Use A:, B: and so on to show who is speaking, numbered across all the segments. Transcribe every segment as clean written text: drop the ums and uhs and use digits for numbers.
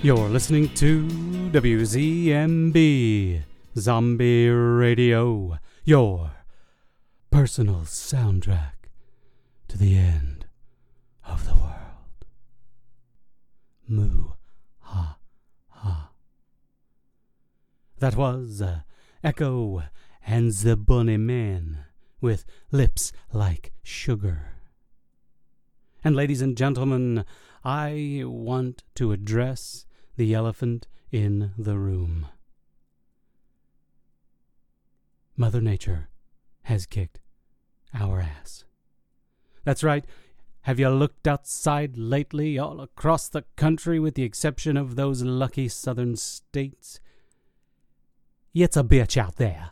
A: You're listening to WZMB Zombie Radio, your personal soundtrack to the end of the world. Moo ha ha. That was Echo and the Bunny Man with Lips Like Sugar. And ladies and gentlemen, I want to address the elephant in the room. Mother Nature has kicked our ass. That's right. Have you looked outside lately all across the country with the exception of those lucky southern states? It's a bitch out there.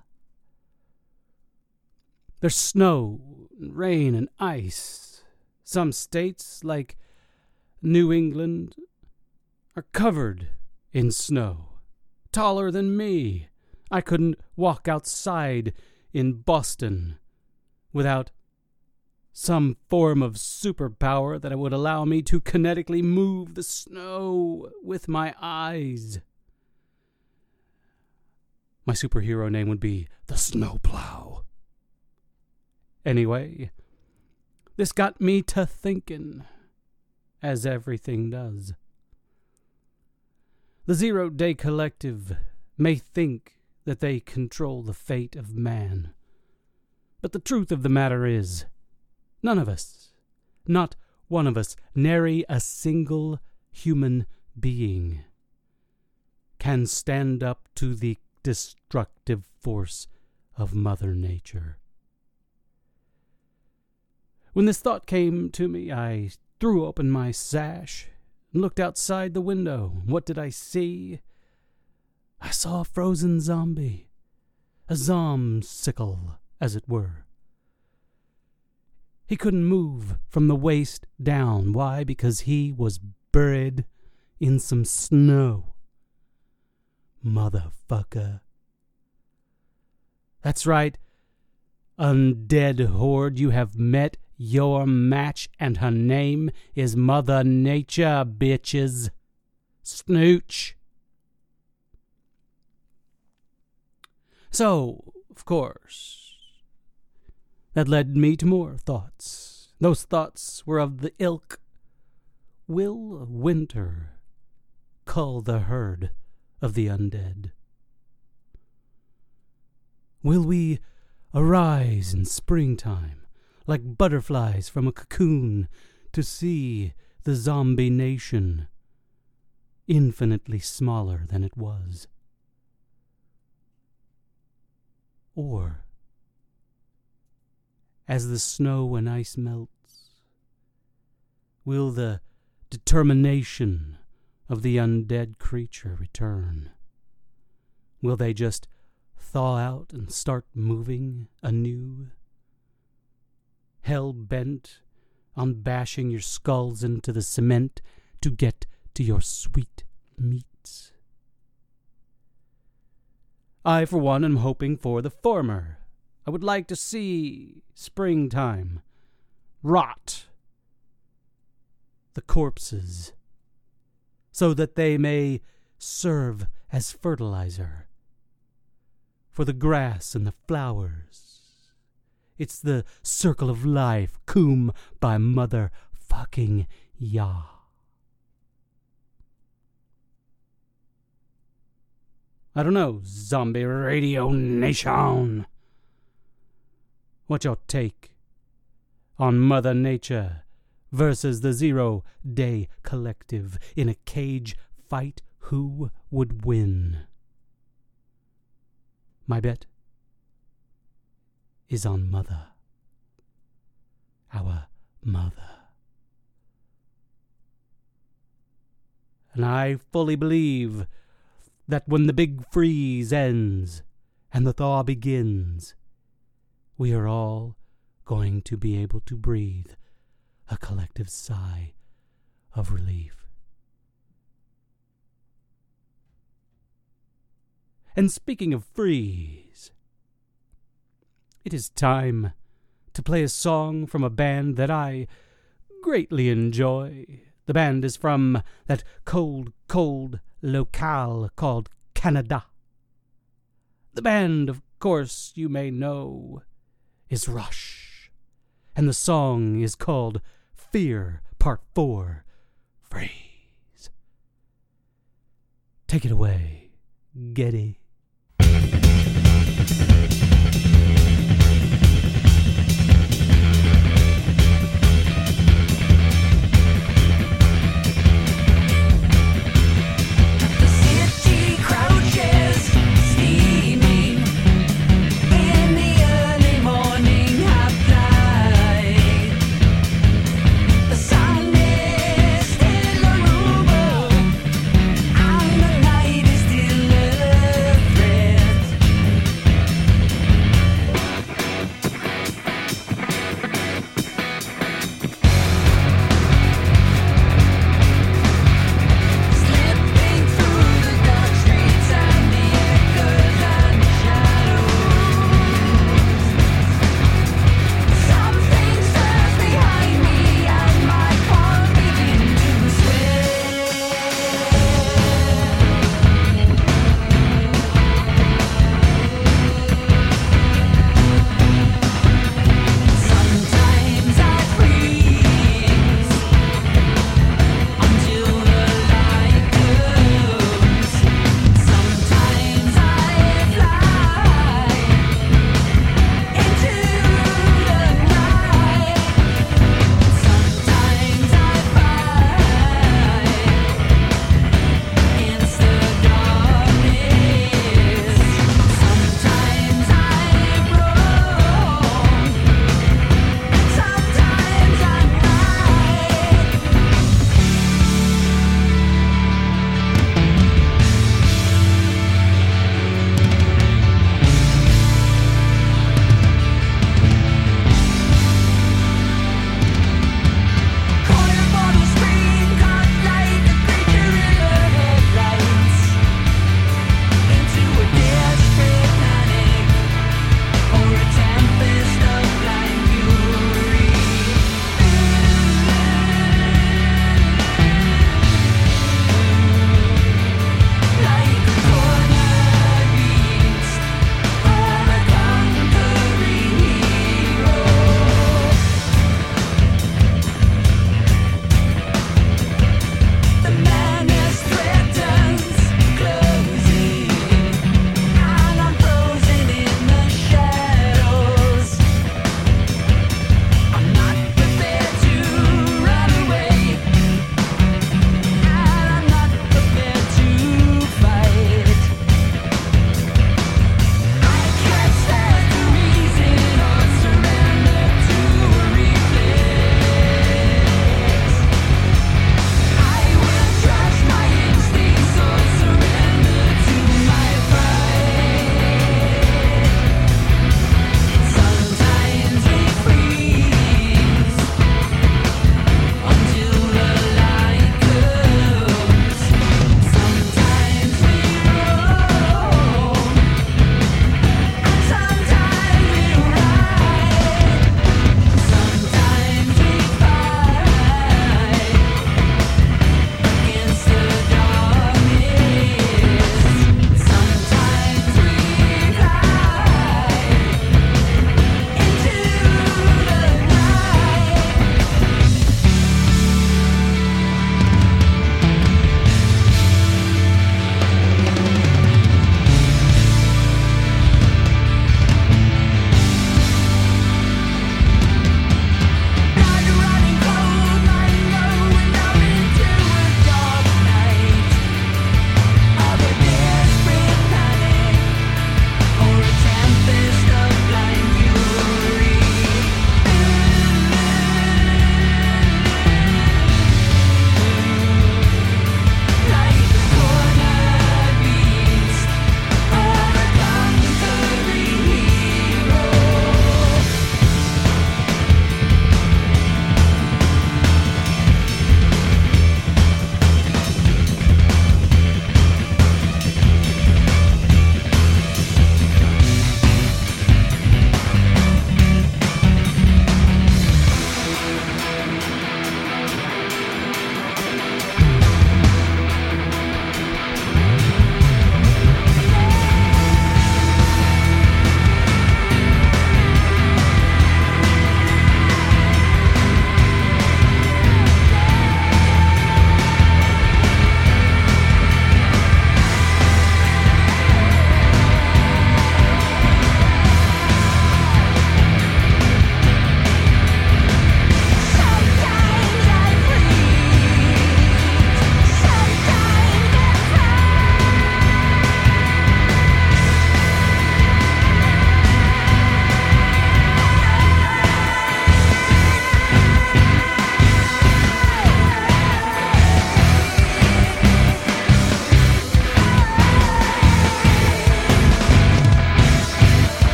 A: There's snow, rain, and ice. Some states, like New England, are covered in snow. Taller than me. I couldn't walk outside in Boston without some form of superpower that would allow me to kinetically move the snow with my eyes. My superhero name would be the Snowplow. Anyway, this got me to thinking, as everything does. The Zero Day Collective may think that they control the fate of man. But the truth of the matter is, none of us, not one of us, nary a single human being, can stand up to the destructive force of Mother Nature. When this thought came to me, I threw open my sash and looked outside the window. What did I see? I saw a frozen zombie, a zomsicle, as it were. He couldn't move from the waist down. Why? Because he was buried in some snow. Motherfucker. That's right, undead horde, you have met your match, and her name is Mother Nature, bitches. Snooch. So, of course, that led me to more thoughts. Those thoughts were of the ilk. Will winter cull the herd of the undead? Will we arise in springtime like butterflies from a cocoon to see the zombie nation infinitely smaller than it was? Or, as the snow and ice melts, will the determination of the undead creature return? Will they just thaw out and start moving anew? Hell-bent on bashing your skulls into the cement to get to your sweet meats? I, for one, am hoping for the former. I would like to see springtime rot the corpses so that they may serve as fertilizer for the grass and the flowers. It's the circle of life, cum by motherfucking Yah. I don't know, Zombie Radio Nation. What's your take on Mother Nature versus the Zero Day Collective in a cage fight? Who would win? My bet is on Mother. Our Mother. And I fully believe that when the big freeze ends and the thaw begins, we are all going to be able to breathe a collective sigh of relief. And speaking of freeze, it is time to play a song from a band that I greatly enjoy, The band is from that cold, cold locale called Canada. The band, of course, you may know, is Rush. And the song is called Fear Part 4, Freeze. Take it away, Getty.